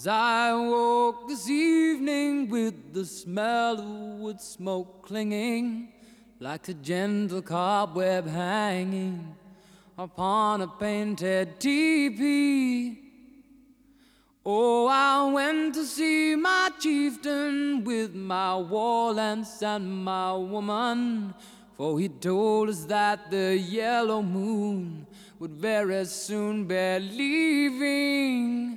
As I woke this evening with the smell of wood smoke clinging like a gentle cobweb hanging upon a painted teepee. Oh, I went to see my chieftain with my war lance and my woman, for he told us that the yellow moon would very soon be leaving.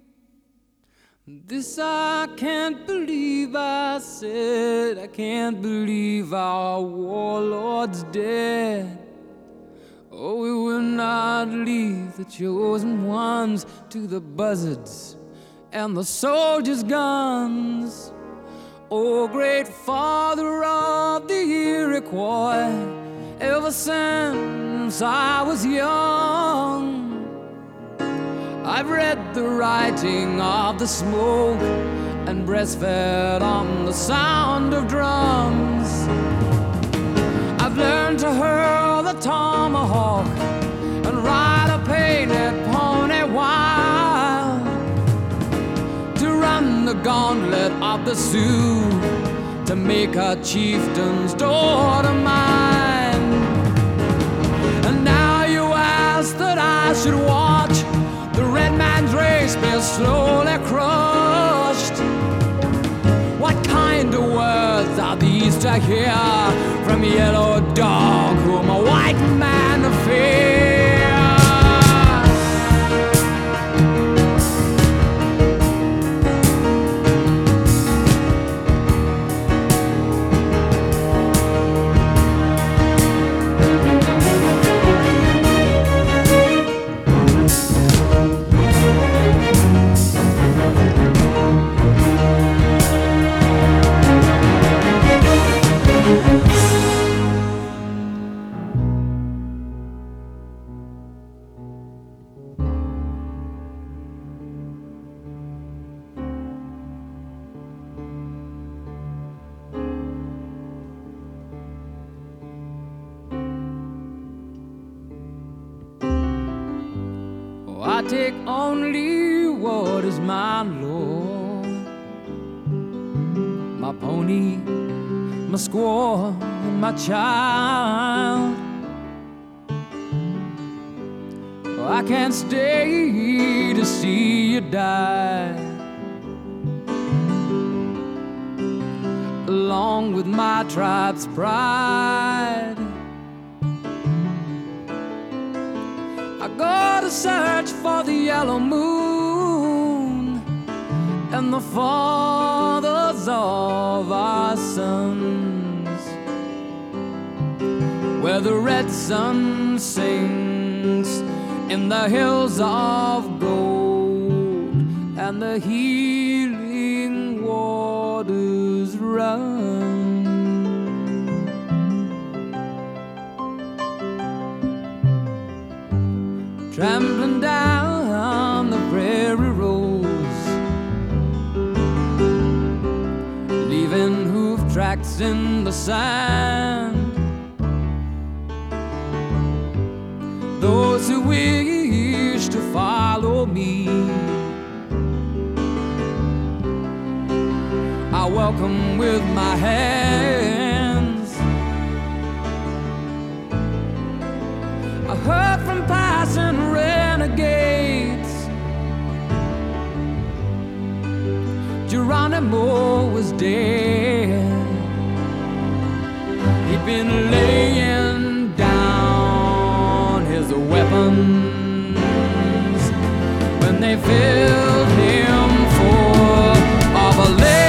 This I can't believe, I said, I can't believe our warlord's dead. Oh, we will not leave the chosen ones to the buzzards and the soldiers' guns. Oh, great father of the Iroquois, ever since I was young, I've read the writing of the smoke and breastfed on the sound of drums. I've learned to hurl the tomahawk and ride a painted pony wild, to run the gauntlet of the Sioux, to make a chieftain's daughter mine. And now you ask that I should watch the red man's race be slowly crushed. What kind of words are these to hear from Yellow Dog, whom a white man fears? I take only what is mine, Lord. My pony, my squaw, and my child. I can't stay to see you die, along with my tribe's pride. I go to search for the yellow moon and the fathers of our sons, where the red sun sings in the hills of gold and the healing waters run. Trampling down the prairie roads, leaving hoof tracks in the sand. Those who wish to follow me, I welcome with my hands. I heard from passing renegades, Geronimo was dead. He'd been laying down his weapons when they filled him full of a lead.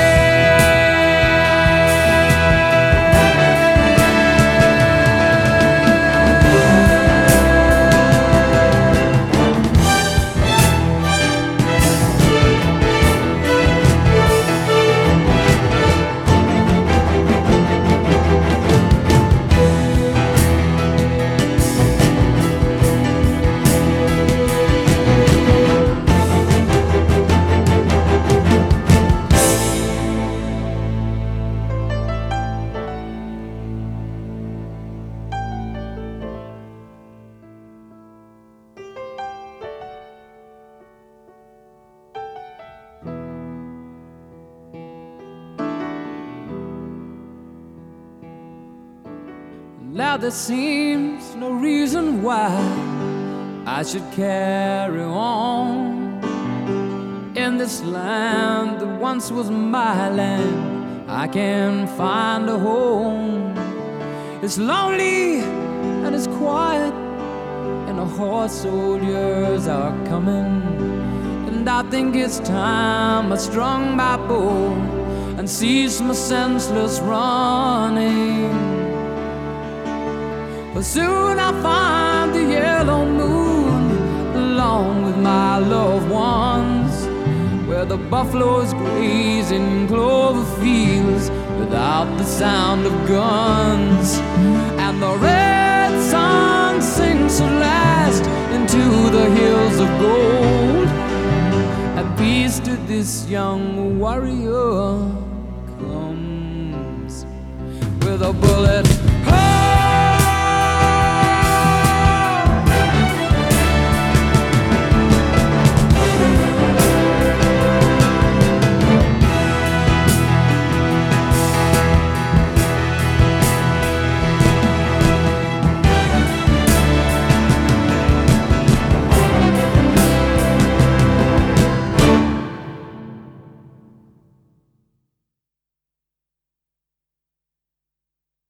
Now there seems no reason why I should carry on. In this land that once was my land, I can find a home. It's lonely and it's quiet, and the horse soldiers are coming. And I think it's time I strung my bow and ceased my senseless running. But soon I'll find the yellow moon along with my loved ones, where the buffaloes graze in clover fields without the sound of guns. And the red sun sinks at last into the hills of gold. At peace to this young warrior comes with a bullet